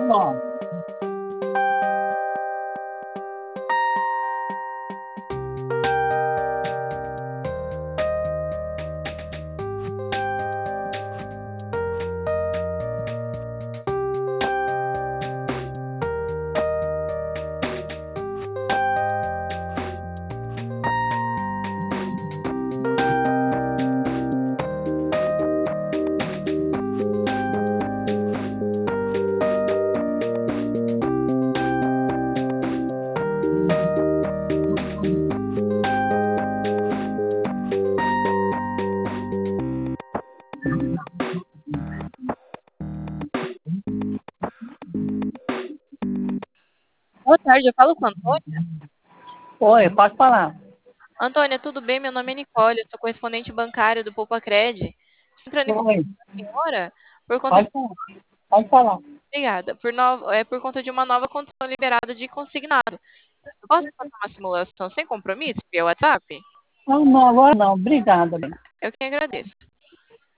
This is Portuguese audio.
bom. Boa tarde, eu falo com a Antônia. Oi, pode falar. Antônia, tudo bem? Meu nome é Nicole, eu sou correspondente bancária do Poupa Cred. Estou entrando em contato Oi, com a senhora por conta pode falar. Pode falar. obrigada, por conta de uma nova condição liberada de consignado. Eu posso fazer uma simulação sem compromisso via WhatsApp? Não, não, agora não. Obrigada, bem. Eu que agradeço.